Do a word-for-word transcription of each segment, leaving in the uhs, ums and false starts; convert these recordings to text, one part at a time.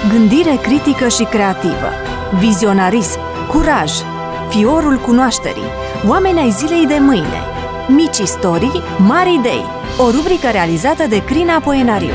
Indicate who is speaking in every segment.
Speaker 1: Gândire critică și creativă, vizionarism, curaj, fiorul cunoașterii, oameni ai zilei de mâine, mici istorii, mari idei, o rubrică realizată de Crina Poenariu.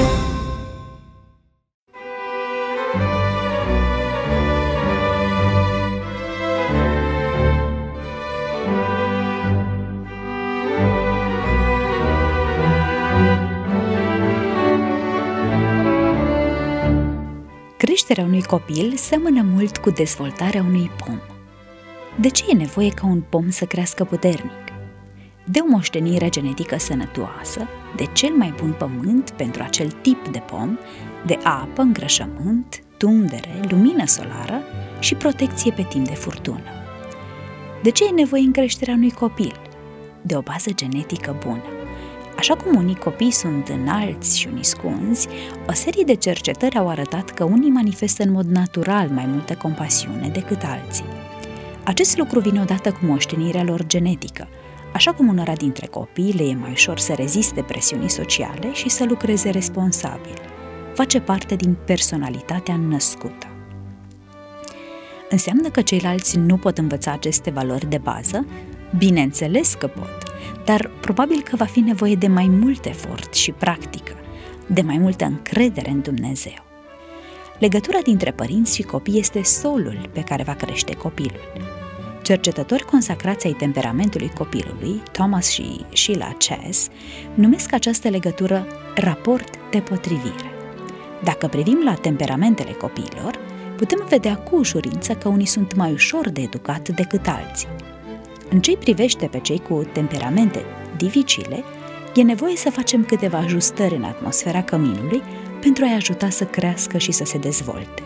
Speaker 2: Creșterea unui copil seamănă mult cu dezvoltarea unui pom. De ce e nevoie ca un pom să crească puternic? De o moștenire genetică sănătoasă, de cel mai bun pământ pentru acel tip de pom, de apă, îngrășământ, tundere, lumină solară și protecție pe timp de furtună. De ce e nevoie în creșterea unui copil? De o bază genetică bună. Așa cum unii copii sunt înalți și unii scunzi, o serie de cercetări au arătat că unii manifestă în mod natural mai multă compasiune decât alții. Acest lucru vine odată cu moștenirea lor genetică, așa cum unora dintre copii le e mai ușor să reziste presiunii sociale și să lucreze responsabil. Face parte din personalitatea născută. Înseamnă că ceilalți nu pot învăța aceste valori de bază? Bineînțeles că pot, dar probabil că va fi nevoie de mai mult efort și practică, de mai multă încredere în Dumnezeu. Legătura dintre părinți și copii este solul pe care va crește copilul. Cercetători consacrați ai temperamentului copilului, Thomas și Sheila Chess, numesc această legătură raport de potrivire. Dacă privim la temperamentele copiilor, putem vedea cu ușurință că unii sunt mai ușor de educat decât alții. În ce-i privește pe cei cu temperamente dificile, e nevoie să facem câteva ajustări în atmosfera căminului pentru a-i ajuta să crească și să se dezvolte.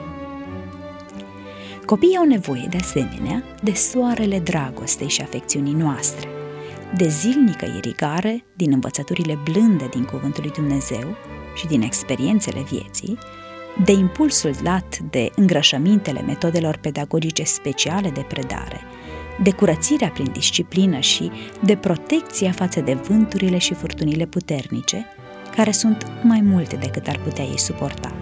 Speaker 2: Copiii au nevoie, de asemenea, de soarele dragostei și afecțiunii noastre, de zilnică irigare din învățăturile blânde din Cuvântul lui Dumnezeu și din experiențele vieții, de impulsul dat de îngrășămintele metodelor pedagogice speciale de predare, de curățirea prin disciplină și de protecția față de vânturile și furtunile puternice, care sunt mai multe decât ar putea ei suporta.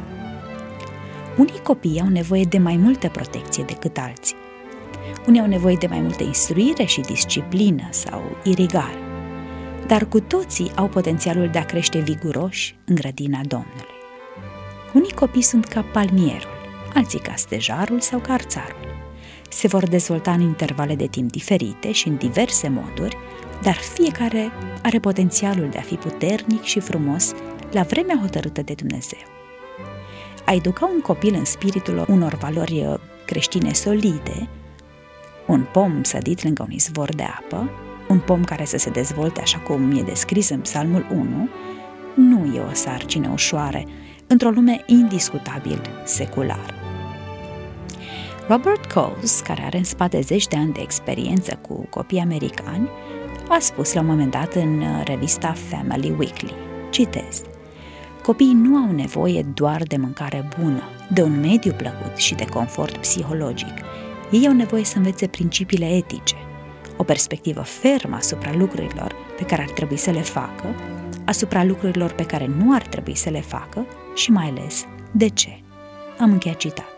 Speaker 2: Unii copii au nevoie de mai multă protecție decât alții. Unii au nevoie de mai multă instruire și disciplină sau irigare, dar cu toții au potențialul de a crește viguroși în grădina Domnului. Unii copii sunt ca palmierul, alții ca stejarul sau ca arțarul. Se vor dezvolta în intervale de timp diferite și în diverse moduri, dar fiecare are potențialul de a fi puternic și frumos la vremea hotărâtă de Dumnezeu. A educa un copil în spiritul unor valori creștine solide, un pom sădit lângă un izvor de apă, un pom care să se dezvolte așa cum e descris în Psalmul unu, nu e o sarcină ușoară într-o lume indiscutabil seculară. Robert Coles, care are în spate zeci de ani de experiență cu copii americani, a spus la un moment dat în revista Family Weekly, citez: copiii nu au nevoie doar de mâncare bună, de un mediu plăcut și de confort psihologic. Ei au nevoie să învețe principiile etice, o perspectivă fermă asupra lucrurilor pe care ar trebui să le facă, asupra lucrurilor pe care nu ar trebui să le facă și mai ales de ce. Am încheiat citatul.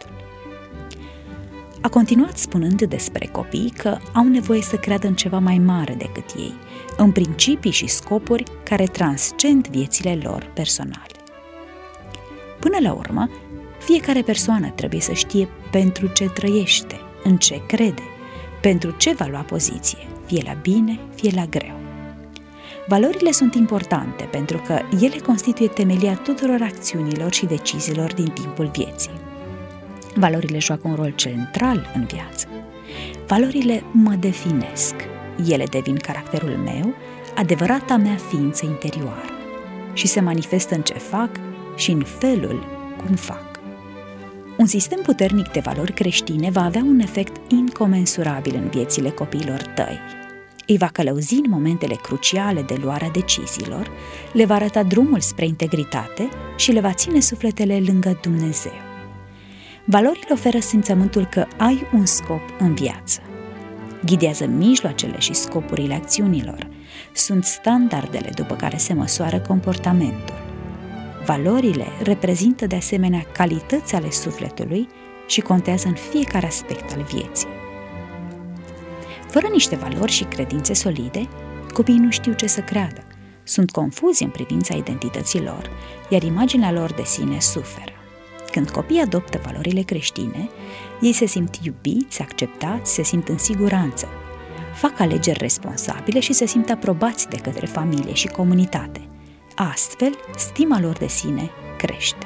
Speaker 2: A continuat spunând despre copii că au nevoie să creadă în ceva mai mare decât ei, în principii și scopuri care transcend viețile lor personale. Până la urmă, fiecare persoană trebuie să știe pentru ce trăiește, în ce crede, pentru ce va lua poziție, fie la bine, fie la greu. Valorile sunt importante pentru că ele constituie temelia tuturor acțiunilor și deciziilor din timpul vieții. Valorile joacă un rol central în viață. Valorile mă definesc. Ele devin caracterul meu, adevărata mea ființă interioară și se manifestă în ce fac și în felul cum fac. Un sistem puternic de valori creștine va avea un efect incomensurabil în viețile copiilor tăi. Îi va călăuzi în momentele cruciale de luarea deciziilor, le va arăta drumul spre integritate și le va ține sufletele lângă Dumnezeu. Valorile oferă simțământul că ai un scop în viață. Ghidează mijloacele și scopurile acțiunilor. Sunt standardele după care se măsoară comportamentul. Valorile reprezintă de asemenea calități ale sufletului și contează în fiecare aspect al vieții. Fără niște valori și credințe solide, copiii nu știu ce să creadă, sunt confuzi în privința identității lor, iar imaginea lor de sine suferă. Când copiii adoptă valorile creștine, ei se simt iubiți, acceptați, se simt în siguranță, fac alegeri responsabile și se simt aprobați de către familie și comunitate. Astfel, stima lor de sine crește.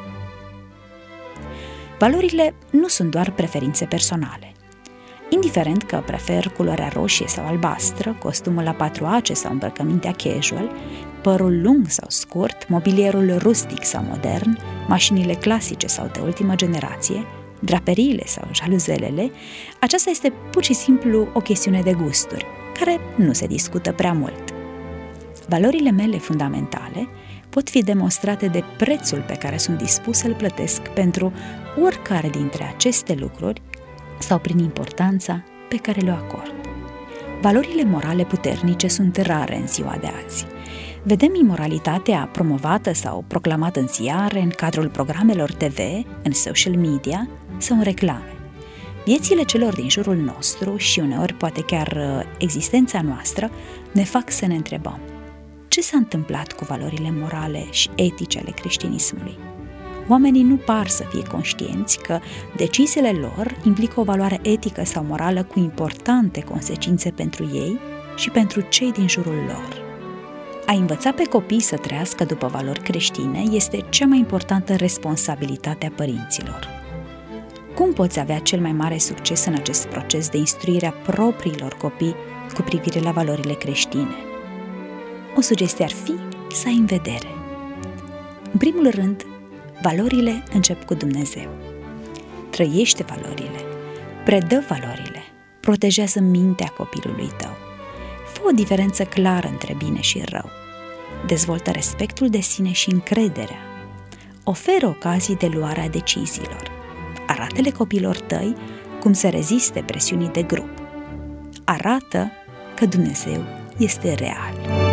Speaker 2: Valorile nu sunt doar preferințe personale. Indiferent că prefer culoarea roșie sau albastră, costumul la patru ace sau îmbrăcămintea casual, părul lung sau scurt, mobilierul rustic sau modern, mașinile clasice sau de ultimă generație, draperiile sau jaluzelele, aceasta este pur și simplu o chestiune de gusturi, care nu se discută prea mult. Valorile mele fundamentale pot fi demonstrate de prețul pe care sunt dispus să-l plătesc pentru oricare dintre aceste lucruri sau prin importanța pe care le acord. Valorile morale puternice sunt rare în ziua de azi. Vedem imoralitatea promovată sau proclamată în ziare, în cadrul programelor T V, în social media sau în reclame. Viețile celor din jurul nostru și uneori poate chiar existența noastră ne fac să ne întrebăm: ce s-a întâmplat cu valorile morale și etice ale creștinismului? Oamenii nu par să fie conștienți că deciziile lor implică o valoare etică sau morală cu importante consecințe pentru ei și pentru cei din jurul lor. A învăța pe copii să trăiască după valori creștine este cea mai importantă responsabilitate a părinților. Cum poți avea cel mai mare succes în acest proces de instruire a propriilor copii cu privire la valorile creștine? O sugestie ar fi să ai în vedere. În primul rând, valorile încep cu Dumnezeu. Trăiește valorile, predă valorile, protejează mintea copilului tău. Fă o diferență clară între bine și rău. Dezvoltă respectul de sine și încrederea. Oferă ocazii de luare a deciziilor. Arată-le copilor tăi cum să reziste presiunii de grup. Arată că Dumnezeu este real.